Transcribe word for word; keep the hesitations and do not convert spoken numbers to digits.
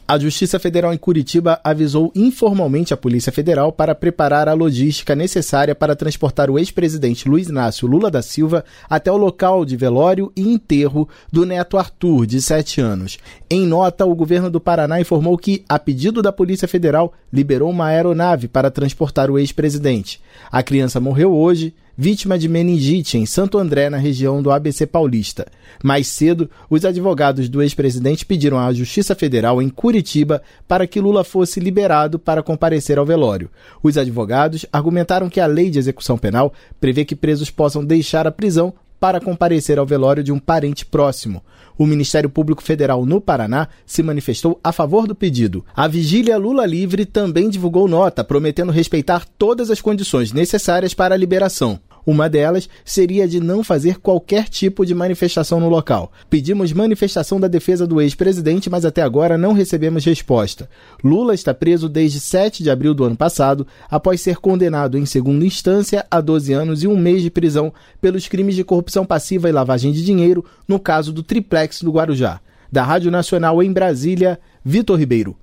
A Justiça Federal em Curitiba avisou informalmente a Polícia Federal para preparar a logística necessária para transportar o ex-presidente Luiz Inácio Lula da Silva até o local de velório e enterro do neto Arthur, de sete anos. Em nota, o governo do Paraná informou que, a pedido da Polícia Federal, liberou uma aeronave para transportar o ex-presidente. A criança morreu hoje, vítima de meningite em Santo André, na região do A B C Paulista. Mais cedo, os advogados do ex-presidente pediram à Justiça Federal em Curitiba para que Lula fosse liberado para comparecer ao velório. Os advogados argumentaram que a lei de execução penal prevê que presos possam deixar a prisão para comparecer ao velório de um parente próximo. O Ministério Público Federal no Paraná se manifestou a favor do pedido. A Vigília Lula Livre também divulgou nota, prometendo respeitar todas as condições necessárias para a liberação. Uma delas seria de não fazer qualquer tipo de manifestação no local. Pedimos manifestação da defesa do ex-presidente, mas até agora não recebemos resposta. Lula está preso desde sete de abril do ano passado, após ser condenado em segunda instância a doze anos e um mês de prisão pelos crimes de corrupção passiva e lavagem de dinheiro no caso do Triplex do Guarujá. Da Rádio Nacional em Brasília, Vitor Ribeiro.